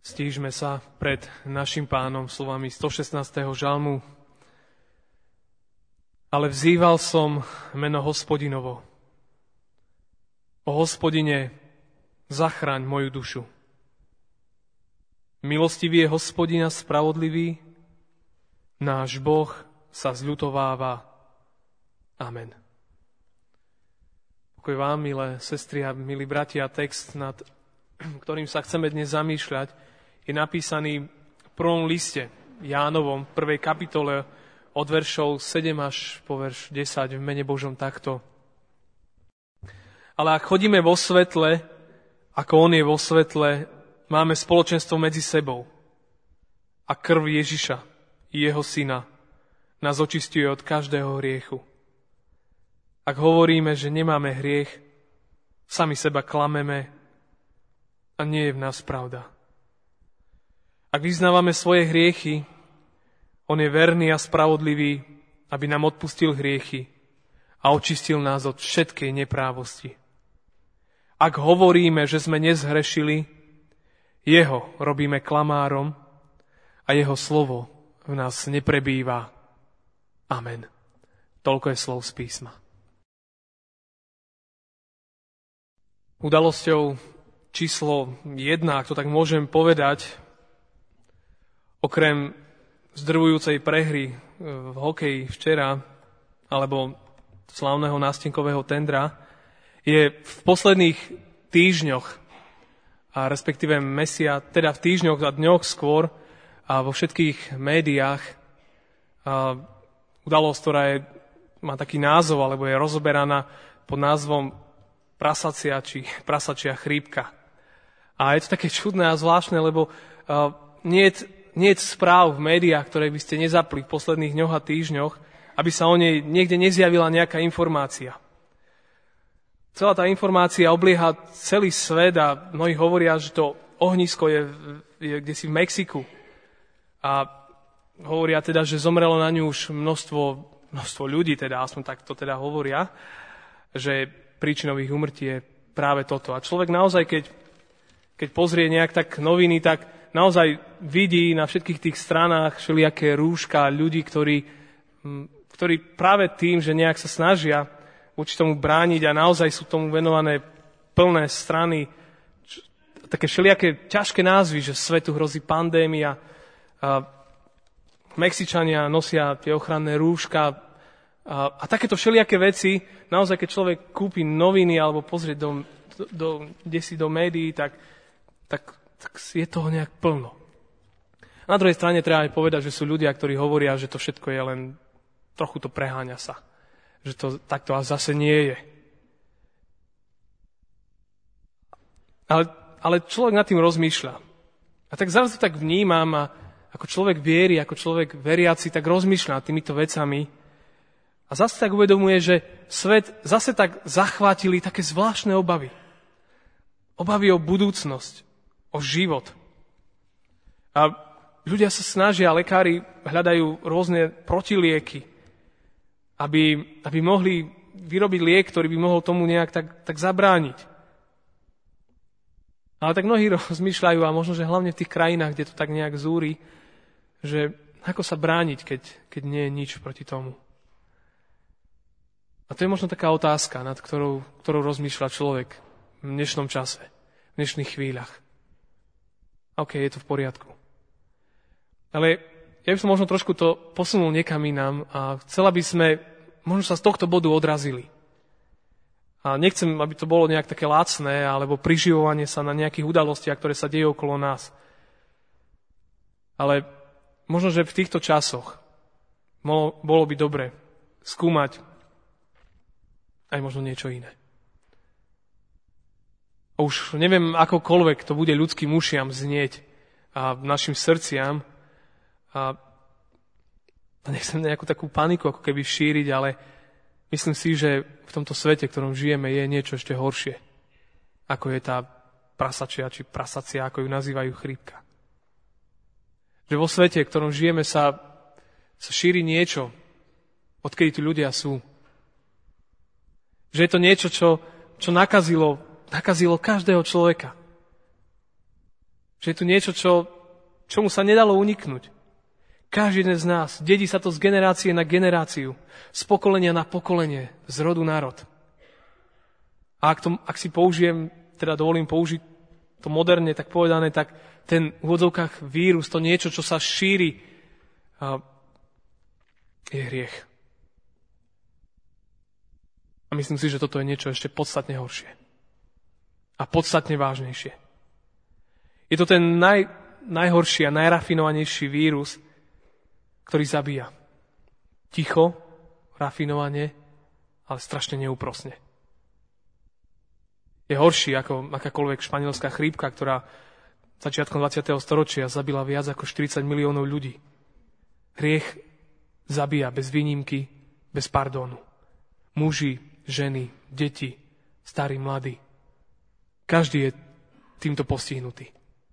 Stížme sa pred našim Pánom slovami 116. žalmu. Ale vzýval som meno Hospodinovo. O Hospodine, zachraň moju dušu. Milostivý je Hospodin a spravodlivý, náš Boh sa zľutováva. Amen. Pokoj vám, milé sestry a milí bratia, text, nad ktorým sa chceme dnes zamýšľať, je napísaný v prvom liste Jánovom, 1. kapitole, od veršov 7 až po verš 10 v mene Božom takto. Ale ak chodíme vo svetle, ako on je vo svetle, máme spoločenstvo medzi sebou. A krv Ježiša, jeho syna, nás očisťuje od každého hriechu. Ak hovoríme, že nemáme hriech, sami seba klameme a nie je v nás pravda. Ak vyznávame svoje hriechy, on je verný a spravodlivý, aby nám odpustil hriechy a očistil nás od všetkej neprávosti. Ak hovoríme, že sme nezhrešili, jeho robíme klamárom a jeho slovo v nás neprebýva. Amen. Toľko je slov z písma. Udalosťou číslo 1, ak to tak môžem povedať, okrem zdrvujúcej prehry v hokeji včera, alebo slávneho nástenkového tendra, je v posledných týždňoch, a respektíve teda v týždňoch a dňoch skôr, a vo všetkých médiách, udalosť, ktorá má taký názov, alebo je rozoberaná pod názvom prasacia chrípka. A je to také čudné a zvláštne, lebo nie je správ v médiách, ktoré by ste nezapli v posledných dňoch a týždňoch, aby sa o nej niekde nezjavila nejaká informácia. Celá tá informácia oblieha celý svet a mnohí hovoria, že to ohnisko je kdesi v Mexiku. A hovoria teda, že zomrelo na ňu už množstvo ľudí, teda aspoň tak to teda hovoria, že príčinou ich úmrtí je práve toto. A človek naozaj, keď pozrie nejak tak noviny, tak naozaj vidí na všetkých tých stranách všelijaké rúška ľudí, ktorí práve tým, že nejak sa snažia voči tomu brániť a naozaj sú tomu venované plné strany, také všelijaké ťažké názvy, že svetu hrozí pandémia, a Mexičania nosia tie ochranné rúška a takéto všelijaké veci. Naozaj, keď človek kúpi noviny alebo pozrie kdesi do médií, tak je toho nejak plno. Na druhej strane treba aj povedať, že sú ľudia, ktorí hovoria, že to všetko je len trochu to preháňa sa. Že to takto zase nie je. Ale človek nad tým rozmýšľa. A tak zrazu tak vnímam a ako človek viery, ako človek veriaci, tak rozmýšľa nad týmito vecami a zase tak uvedomuje, že svet zase tak zachvátili také zvláštne obavy. Obavy o budúcnosť, o život. A ľudia sa snažia, lekári hľadajú rôzne protilieky, aby mohli vyrobiť liek, ktorý by mohol tomu nejak tak zabrániť. Ale tak mnohí rozmýšľajú, a možno, že hlavne v tých krajinách, kde to tak nejak zúri, že ako sa brániť, keď nie je nič proti tomu. A to je možno taká otázka, nad ktorou rozmýšľa človek v dnešnom čase, v dnešných chvíľach. OK, je to v poriadku. Ale ja by som možno trošku to posunul niekam inám a chcela by sme možno sa z tohto bodu odrazili. A nechcem, aby to bolo nejak také lacné alebo priživovanie sa na nejakých udalostiach, ktoré sa dejú okolo nás. Ale možno, že v týchto časoch bolo by dobre skúmať aj možno niečo iné. Už neviem, akokoľvek to bude ľudským ušiam znieť a našim srdciam. A nechcem nejakú takú paniku ako keby šíriť, ale myslím si, že v tomto svete, v ktorom žijeme, je niečo ešte horšie, ako je tá prasačia či prasacia, ako ju nazývajú, chrípka. Že vo svete, v ktorom žijeme, sa šíri niečo, odkedy tu ľudia sú. Že je to niečo, čo nakazilo každého človeka. Že je tu niečo, čomu sa nedalo uniknúť. Každý jeden z nás, dedí sa to z generácie na generáciu, z pokolenia na pokolenie, z rodu na rod. A ak si dovolím použiť to moderne tak povedané, tak ten v úvodzovkách vírus, to niečo, čo sa šíri, je hriech. A myslím si, že toto je niečo ešte podstatne horšie. A podstatne vážnejšie. Je to ten najhorší a najrafinovanejší vírus, ktorý zabíja. Ticho, rafinovane, ale strašne neúprosne. Je horší ako akákoľvek španielská chrípka, ktorá začiatkom 20. storočia zabila viac ako 40 miliónov ľudí. Hriech zabíja bez výnimky, bez pardónu. Muži, ženy, deti, starí, mladí. Každý je týmto postihnutý.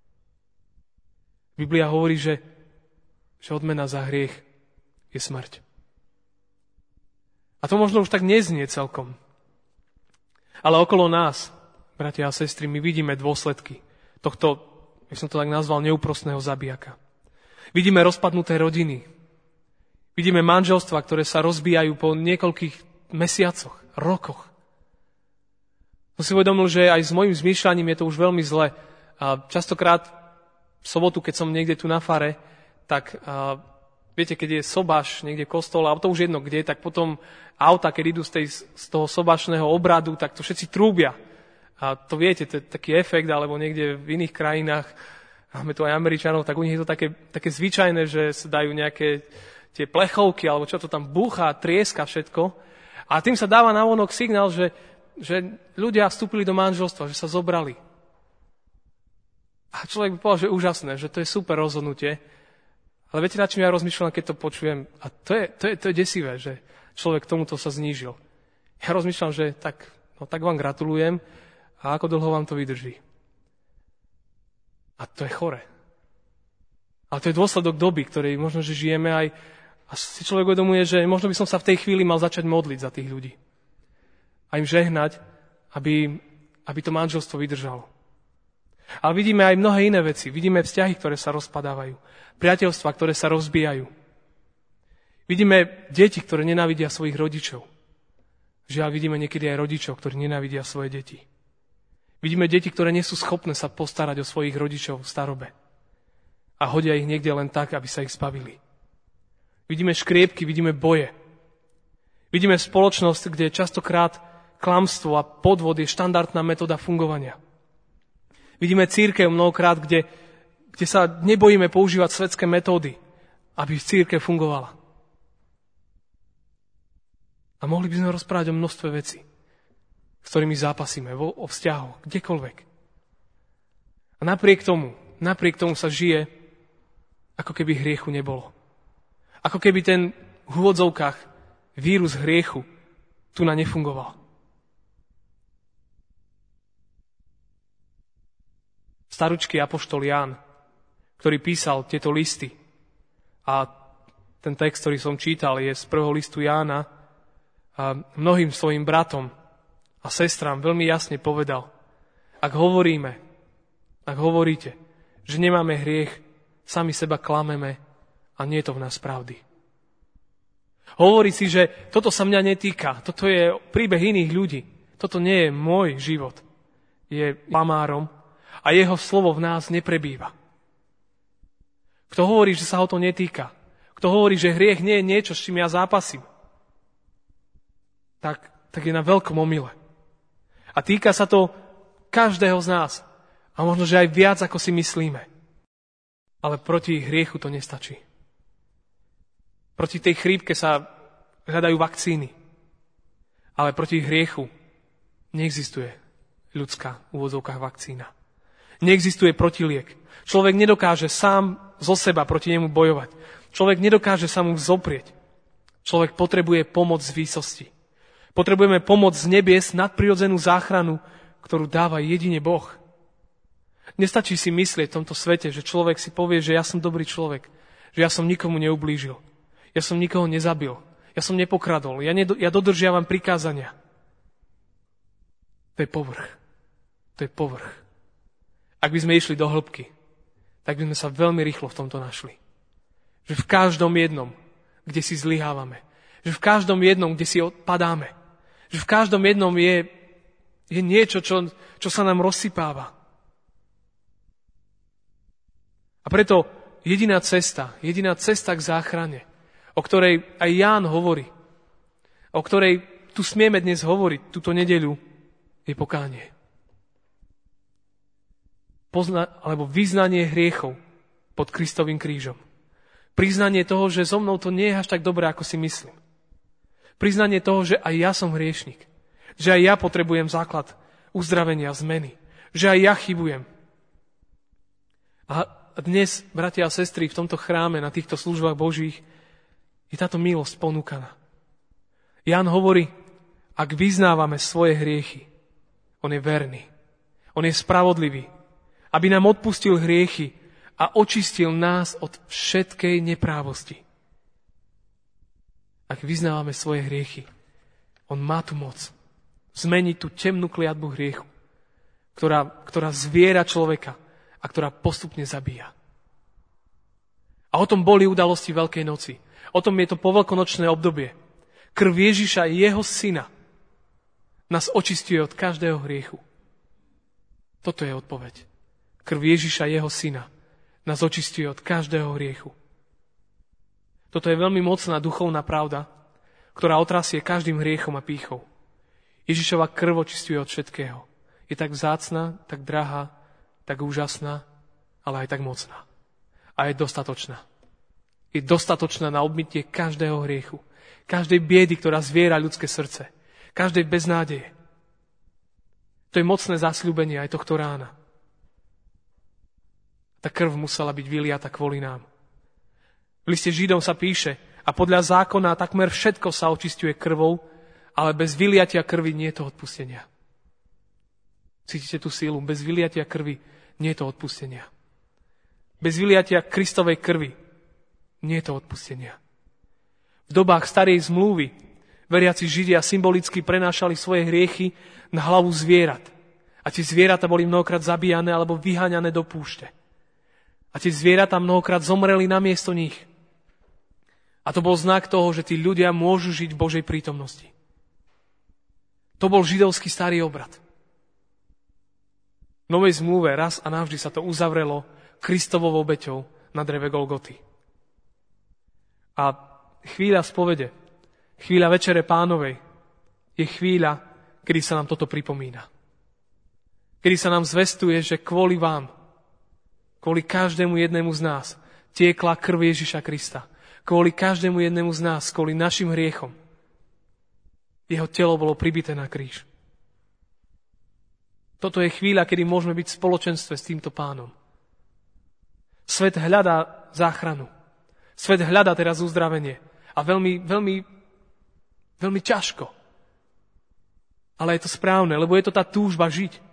Biblia hovorí, že odmena za hriech je smrť. A to možno už tak neznie celkom. Ale okolo nás, bratia a sestry, my vidíme dôsledky tohto, jak som to tak nazval, neúprosného zabijaka. Vidíme rozpadnuté rodiny. Vidíme manželstvá, ktoré sa rozbijajú po niekoľkých mesiacoch, rokoch. Som si uvedomil, že aj s mojím zmýšľaním je to už veľmi zle. A častokrát v sobotu, keď som niekde tu na fare, tak viete, keď je sobáš niekde kostol, a to už jedno kde, tak potom auta, keď idú z toho sobášneho obradu, tak to všetci trúbia. A to viete, to je taký efekt, alebo niekde v iných krajinách, máme tu aj Američanov, tak u nich je to také zvyčajné, že sa dajú nejaké tie plechovky, alebo čo to tam búcha, trieska všetko. A tým sa dáva navonok signál, že ľudia vstúpili do manželstva, že sa zobrali. A človek by povedal, že úžasné, že to je super rozhodnutie. Ale viete, na čím ja rozmýšľam, keď to počujem? A to je desivé, že človek k tomuto sa znížil. Ja rozmýšľam, že tak vám gratulujem a ako dlho vám to vydrží. A to je chore. Ale to je dôsledok doby, ktorej možno, že žijeme aj a si človek uvedomuje, že možno by som sa v tej chvíli mal začať modliť za tých ľudí. A im žehnať, aby to manželstvo vydržalo. Ale vidíme aj mnohé iné veci. Vidíme vzťahy, ktoré sa rozpadávajú. Priateľstvá, ktoré sa rozbijajú. Vidíme deti, ktoré nenávidia svojich rodičov. Žiaľ, vidíme niekedy aj rodičov, ktorí nenávidia svoje deti. Vidíme deti, ktoré nie sú schopné sa postarať o svojich rodičov v starobe. A hodia ich niekde len tak, aby sa ich zbavili. Vidíme škriepky, vidíme boje. Vidíme spoločnosť, kde častokrát klamstvo a podvod je štandardná metóda fungovania. Vidíme cirkev mnohokrát, kde sa nebojíme používať svetské metódy, aby cirkev fungovala. A mohli by sme rozprávať o množstve vecí, s ktorými zápasíme, o vzťahoch, kdekoľvek. A napriek tomu sa žije, ako keby hriechu nebolo. Ako keby ten v úvodzovkách vírus hriechu tu na nefungoval. Staručký apoštol Ján, ktorý písal tieto listy, a ten text, ktorý som čítal, je z prvého listu Jána, a mnohým svojim bratom a sestrám veľmi jasne povedal, ak hovoríte, že nemáme hriech, sami seba klameme a nie je to v nás pravdy. Hovorí si, že toto sa mňa netýka, toto je príbeh iných ľudí, toto nie je môj život, je klamárom a jeho slovo v nás neprebýva. Kto hovorí, že sa ho to netýka, kto hovorí, že hriech nie je niečo, s čím ja zápasím, tak je na veľkom omyle. A týka sa to každého z nás. A možno, že aj viac, ako si myslíme. Ale proti hriechu to nestačí. Proti tej chrípke sa hľadajú vakcíny. Ale proti hriechu neexistuje ľudská v úvodzovkách vakcína. Neexistuje protiliek. Človek nedokáže sám zo seba proti nemu bojovať. Človek nedokáže sa mu vzoprieť. Človek potrebuje pomoc z výsosti. Potrebujeme pomoc z nebies, nadprirodzenú záchranu, ktorú dáva jedine Boh. Nestačí si myslieť v tomto svete, že človek si povie, že ja som dobrý človek, že ja som nikomu neublížil, ja som nikoho nezabil, ja som nepokradol, ja dodržiavam prikázania. To je povrch. Ak by sme išli do hĺbky, tak by sme sa veľmi rýchlo v tomto našli. Že v každom jednom, kde si zlyhávame, že v každom jednom, kde si odpadáme, že v každom jednom je niečo, čo sa nám rozsypáva. A preto jediná cesta k záchrane, o ktorej aj Ján hovorí, o ktorej tu smieme dnes hovoriť, túto nedeľu, je pokánie. Alebo vyznanie hriechov pod Kristovým krížom. Priznanie toho, že so mnou to nie je až tak dobré, ako si myslím. Priznanie toho, že aj ja som hriešnik. Že aj ja potrebujem základ uzdravenia, zmeny. Že aj ja chybujem. A dnes, bratia a sestry, v tomto chráme, na týchto službách Božích, je táto milosť ponúkaná. Ján hovorí, ak vyznávame svoje hriechy, on je verný. On je spravodlivý, aby nám odpustil hriechy a očistil nás od všetkej neprávosti. Ak vyznávame svoje hriechy, on má tu moc zmeniť tú temnú kliatbu hriechu, ktorá zviera človeka a ktorá postupne zabíja. A o tom boli udalosti Veľkej noci. O tom je to poveľkonočné obdobie. Krv Ježiša, jeho syna, nás očistuje od každého hriechu. Toto je odpoveď. Krv Ježiša, jeho syna, nás očistuje od každého hriechu. Toto je veľmi mocná duchovná pravda, ktorá otrasie každým hriechom a pýchou. Ježišova krv očistuje od všetkého. Je tak vzácna, tak drahá, tak úžasná, ale aj tak mocná. A je dostatočná. Je dostatočná na obmytie každého hriechu, každej biedy, ktorá zviera ľudské srdce, každej beznádeje. To je mocné zasľúbenie aj tohto rána. Tá krv musela byť vyliata kvôli nám. V liste Židom sa píše, a podľa zákona takmer všetko sa očisťuje krvou, ale bez vyliatia krvi nie je to odpustenia. Cítite tú sílu? Bez vyliatia krvi nie je to odpustenia. Bez vyliatia Kristovej krvi nie je to odpustenia. V dobách starej zmluvy veriaci Židia symbolicky prenášali svoje hriechy na hlavu zvierat. A tie zvieratá boli mnohokrát zabíjane alebo vyháňané do púšte. A tie zvieratá mnohokrát zomreli namiesto nich. A to bol znak toho, že tí ľudia môžu žiť v Božej prítomnosti. To bol židovský starý obrad. V novej zmluve raz a navždy sa to uzavrelo Kristovou obeťou na dreve Golgoty. A chvíľa spovede, chvíľa Večere Pánovej je chvíľa, kedy sa nám toto pripomína. Kedy sa nám zvestuje, že kvôli vám, kvôli každému jednému z nás tiekla krv Ježiša Krista. Kvôli každému jednému z nás, kvôli našim hriechom. Jeho telo bolo pribité na kríž. Toto je chvíľa, kedy môžeme byť v spoločenstve s týmto Pánom. Svet hľadá záchranu. Svet hľadá teraz uzdravenie. A veľmi, veľmi, veľmi ťažko. Ale je to správne, lebo je to tá túžba žiť.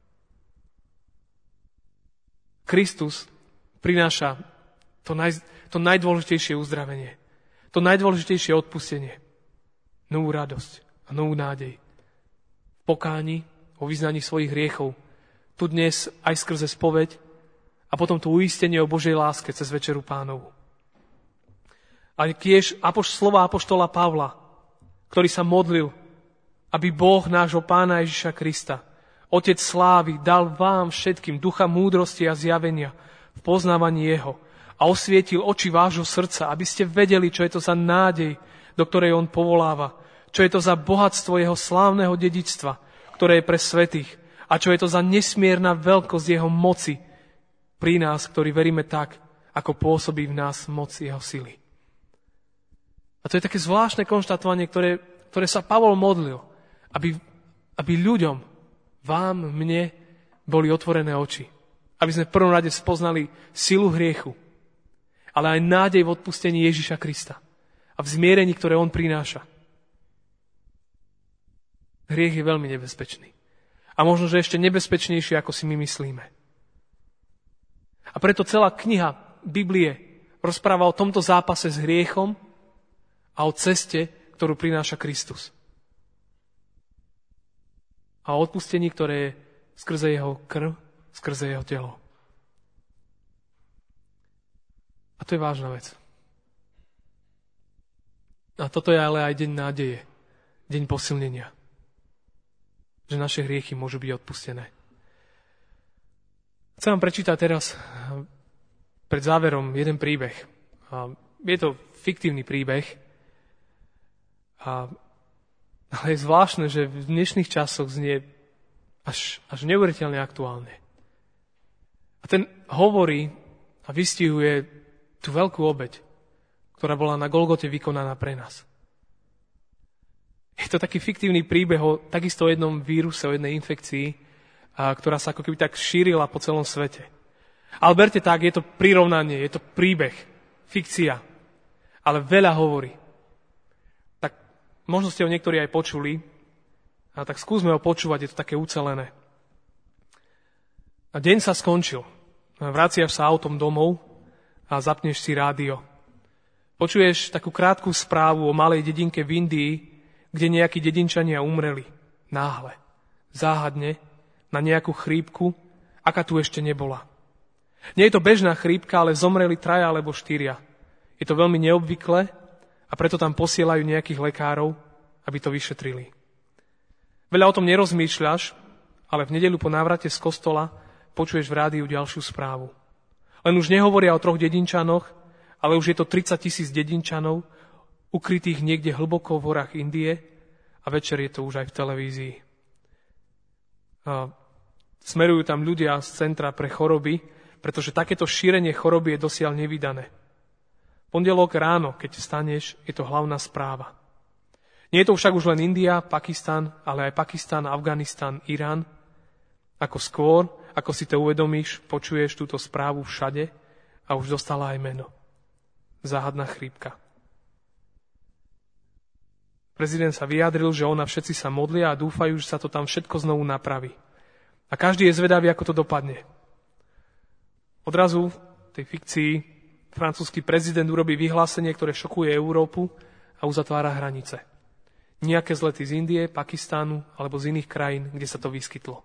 Kristus prináša to najdôležitejšie uzdravenie. To najdôležitejšie odpustenie. Novú radosť a novú nádej. V pokáni, o vyznaní svojich hriechov. Tu dnes aj skrze spoveď a potom to uistenie o Božej láske cez Večeru Pánovu. A tiež slova apoštola Pavla, ktorý sa modlil, aby Boh nášho Pána Ježiša Krista, Otec slávy, dal vám všetkým ducha múdrosti a zjavenia v poznávaní Jeho a osvietil oči vášho srdca, aby ste vedeli, čo je to za nádej, do ktorej On povoláva, čo je to za bohatstvo Jeho slávneho dedičstva, ktoré je pre svätých a čo je to za nesmierna veľkosť Jeho moci pri nás, ktorí veríme tak, ako pôsobí v nás moc Jeho sily. A to je také zvláštne konštatovanie, ktoré sa Pavol modlil, aby ľuďom, vám, mne, boli otvorené oči. Aby sme v prvom rade spoznali silu hriechu, ale aj nádej v odpustení Ježiša Krista a v zmierení, ktoré on prináša. Hriech je veľmi nebezpečný. A možno, že ešte nebezpečnejší, ako si my myslíme. A preto celá kniha Biblie rozpráva o tomto zápase s hriechom a o ceste, ktorú prináša Kristus. A o odpustení, ktoré je skrze jeho krv, skrze jeho telo. to je vážna vec. A toto je ale aj deň nádeje, deň posilnenia. Že naše hriechy môžu byť odpustené. Chcem vám prečítať teraz pred záverom jeden príbeh. Je to fiktívny príbeh, ale je zvláštne, že v dnešných časoch znie až neuveriteľne aktuálne. A ten hovorí a vystihuje tú veľkú obeť, ktorá bola na Golgote vykonaná pre nás. Je to taký fiktívny príbeh o takisto o jednom víruse, o jednej infekcii, ktorá sa ako keby tak šírila po celom svete. Ale berte tak, je to prirovnanie, je to príbeh, fikcia, ale veľa hovorí. Tak možno ste ho niektorí aj počuli, a tak skúsme ho počúvať, je to také ucelené. A deň sa skončil. Vraciaš sa autom domov a zapneš si rádio. Počuješ takú krátku správu o malej dedinke v Indii, kde nejakí dedinčania umreli. Náhle, záhadne, na nejakú chrípku, aká tu ešte nebola. Nie je to bežná chrípka, ale zomreli 3 alebo 4. Je to veľmi neobvyklé a preto tam posielajú nejakých lekárov, aby to vyšetrili. Veľa o tom nerozmýšľaš, ale v nedeľu po návrate z kostola počuješ v rádiu ďalšiu správu. Len už nehovoria o 3 dedinčanoch, ale už je to 30 000 dedinčanov, ukrytých niekde hlboko v horách Indie a večer je to už aj v televízii. Smerujú tam ľudia z centra pre choroby, pretože takéto šírenie choroby je dosiaľ nevydané. Pondelok ráno, keď vstaneš, je to hlavná správa. Nie je to však už len India, Pakistan, ale aj Pakistan, Afganistan, Irán. Ako skôr, ako si to uvedomíš, počuješ túto správu všade a už dostala aj meno. Záhadná chrípka. Prezident sa vyjadril, že ona všetci sa modlia a dúfajú, že sa to tam všetko znovu napraví. A každý je zvedavý, ako to dopadne. Odrazu v tej fikcii francúzsky prezident urobí vyhlásenie, ktoré šokuje Európu a uzatvára hranice. Nejaké zlety z Indie, Pakistánu alebo z iných krajín, kde sa to vyskytlo.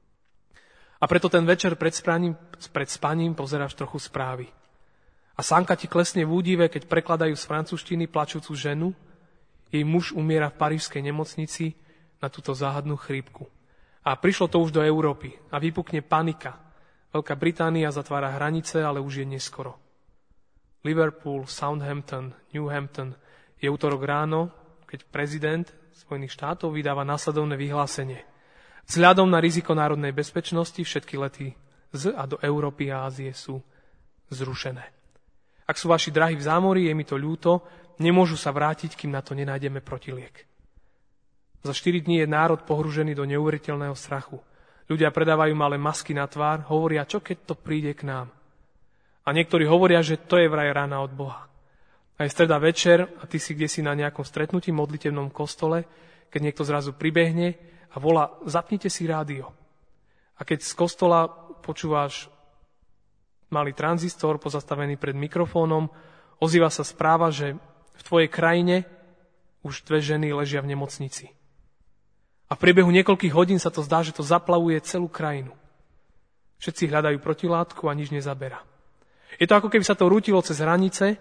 A preto ten večer pred spaním pozeráš trochu správy. A sánka ti klesne v údive, keď prekladajú z francúzštiny plačúcu ženu. Jej muž umiera v parížskej nemocnici na túto záhadnú chrípku. A prišlo to už do Európy a vypukne panika. Veľká Británia zatvára hranice, ale už je neskoro. Liverpool, Southampton, Newhampton je utorok ráno, keď prezident Spojených štátov vydáva následovné vyhlásenie. Vzhľadom na riziko národnej bezpečnosti všetky lety z a do Európy a Ázie sú zrušené. Ak sú vaši drahí v zámorí, je mi to ľúto, nemôžu sa vrátiť, kým na to nenájdeme protiliek. Za 4 dní je národ pohružený do neuveriteľného strachu. Ľudia predávajú malé masky na tvár, hovoria, čo keď to príde k nám. A niektorí hovoria, že to je vraj rana od Boha. A je streda večer a ty si kdesi na nejakom stretnutí v modlitevnom kostole, keď niekto zrazu pribehne a volá, zapnite si rádio. A keď z kostola počúvaš malý tranzistor pozastavený pred mikrofónom, ozýva sa správa, že v tvojej krajine už 2 ženy ležia v nemocnici. A v priebehu niekoľkých hodín sa to zdá, že to zaplavuje celú krajinu. Všetci hľadajú protilátku a nič nezaberá. Je to ako keby sa to rútilo cez hranice,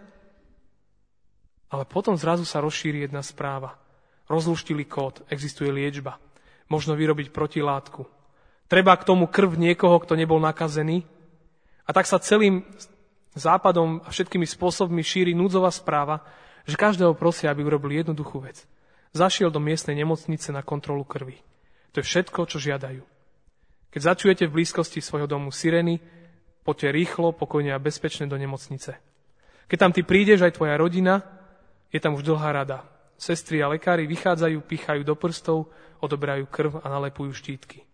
ale potom zrazu sa rozšíri jedna správa. Rozluštili kód, existuje liečba. Možno vyrobiť protilátku. Treba k tomu krv niekoho, kto nebol nakazený. A tak sa celým západom a všetkými spôsobmi šíri núdzová správa, že každého prosia, aby urobil jednoduchú vec. Zašiel do miestnej nemocnice na kontrolu krvi. To je všetko, čo žiadajú. Keď začujete v blízkosti svojho domu sirény, poďte rýchlo, pokojne a bezpečne do nemocnice. Keď tam ty prídeš, aj tvoja rodina, je tam už dlhá rada. Sestry a lekári vychádzajú, pýchajú do prstov, odoberajú krv a nalepujú štítky.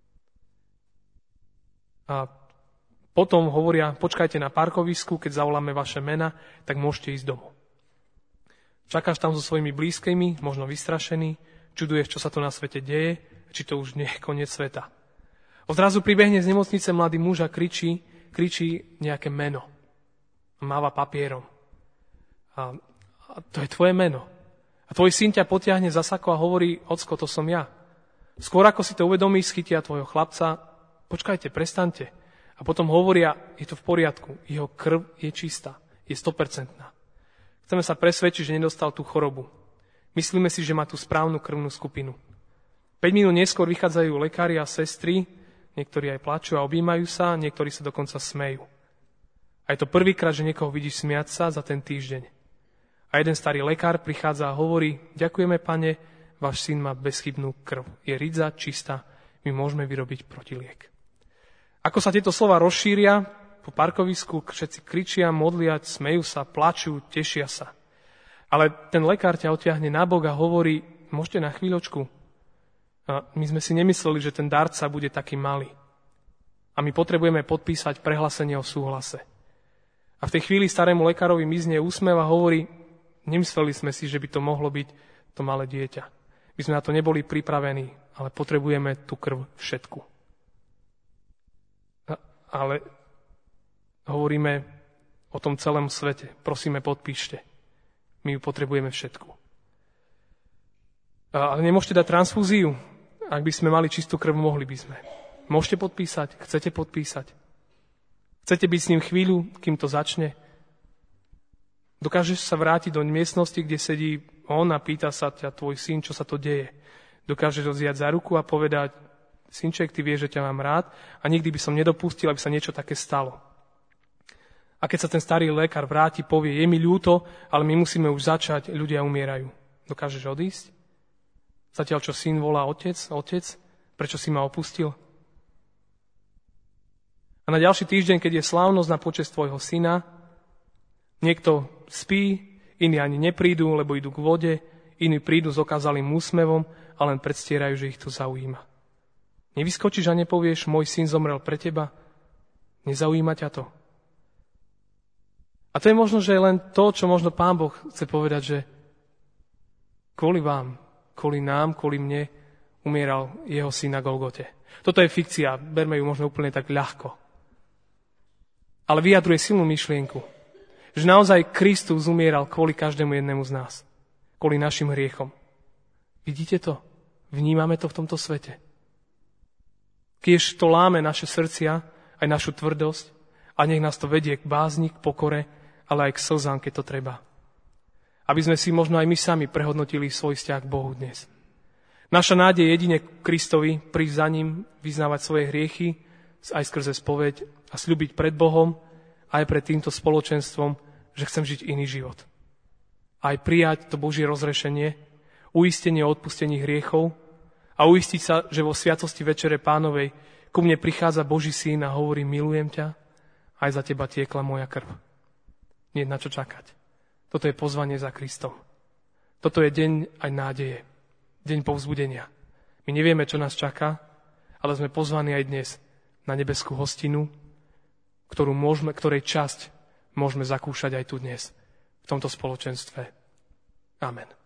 A potom hovoria, počkajte na parkovisku, keď zavoláme vaše mena, tak môžete ísť domov. Čakáš tam so svojimi blízkymi, možno vystrašený, čuduješ, čo sa tu na svete deje, či to už nie je koniec sveta. Odrazu pribehne z nemocnice mladý muž a kričí nejaké meno. Máva papierom. A to je tvoje meno. A tvoj syn ťa potiahne za sako a hovorí, ocko, to som ja. Skôr ako si to uvedomíš, chytia tvojho chlapca, počkajte, prestaňte. A potom hovoria, je to v poriadku, jeho krv je čistá, je 100%. Chceme sa presvedčiť, že nedostal tú chorobu. Myslíme si, že má tú správnu krvnú skupinu. 5 minút neskôr vychádzajú lekári a sestry, niektorí aj plačú a objímajú sa, niektorí sa dokonca smejú. A je to prvýkrát, že niekoho vidíš smiať sa za ten týždeň. A jeden starý lekár prichádza a hovorí: ďakujeme, pane, váš syn má bezchybnú krv. Je ridza, čistá, my môžeme vyrobiť protiliek. Ako sa tieto slova rozšíria, po parkovisku všetci kričia, modlia, smejú sa, plačú, tešia sa. Ale ten lekár ťa odtiahne nabok a hovorí: môžete na chvíľočku? A my sme si nemysleli, že ten darca bude taký malý. A my potrebujeme podpísať prehlásenie o súhlase. A v tej chvíli starému lekárovi mizne úsmev a hovorí: nemysleli sme si, že by to mohlo byť to malé dieťa. My sme na to neboli pripravení, ale potrebujeme tú krv všetku. Ale hovoríme o tom celom svete. Prosíme, podpíšte. My ju potrebujeme všetku. Ale nemôžete dať transfúziu? Ak by sme mali čistú krv, mohli by sme. Môžete podpísať? Chcete podpísať? Chcete byť s ním chvíľu, kým to začne? Dokážeš sa vrátiť do miestnosti, kde sedí on a pýta sa ťa tvoj syn, čo sa to deje. Dokážeš ho vziať za ruku a povedať: synček, ty vieš, že ťa mám rád a nikdy by som nedopustil, aby sa niečo také stalo. A keď sa ten starý lekár vráti, povie: je mi ľúto, ale my musíme už začať, ľudia umierajú. Dokážeš odísť? Zatiaľ, čo syn volá: otec, prečo si ma opustil? A na ďalší týždeň, keď je slávnosť na počesť tvojho syna, niekto spí, iní ani neprídu, lebo idú k vode, iní prídu s okázalým úsmevom a len predstierajú, že ich to zaujíma. Nevyskočíš a nepovieš: môj syn zomrel pre teba? Nezaujíma ťa to? A to je možno, že len to, čo možno Pán Boh chce povedať, že kvôli vám, kvôli nám, kvôli mne umieral jeho syn na Golgote. Toto je fikcia, berme ju možno úplne tak ľahko. Ale vyjadruje silnú myšlienku, že naozaj Kristus umieral kvôli každému jednému z nás. Kvôli našim hriechom. Vidíte to? Vnímame to v tomto svete. Kiež to láme naše srdcia, aj našu tvrdosť, a nech nás to vedie k bázni, k pokore, ale aj k slzám, keď to treba. Aby sme si možno aj my sami prehodnotili svoj vzťah k Bohu dnes. Naša nádej je jedine k Kristovi, prísť za ním, vyznávať svoje hriechy, aj skrze spoveď a sľubiť pred Bohom, aj pred týmto spoločenstvom, že chcem žiť iný život. Aj prijať to Božie rozrešenie, uistenie o odpustení hriechov a uistiť sa, že vo sviatosti Večere Pánovej ku mne prichádza Boží syn a hovorí: milujem ťa, aj za teba tiekla moja krv. Nie je na čo čakať. Toto je pozvanie za Kristom. Toto je deň aj nádeje. Deň povzbudenia. My nevieme, čo nás čaká, ale sme pozvaní aj dnes na nebeskú hostinu, ktorej časť môžeme zakúšať aj tu dnes, v tomto spoločenstve. Amen.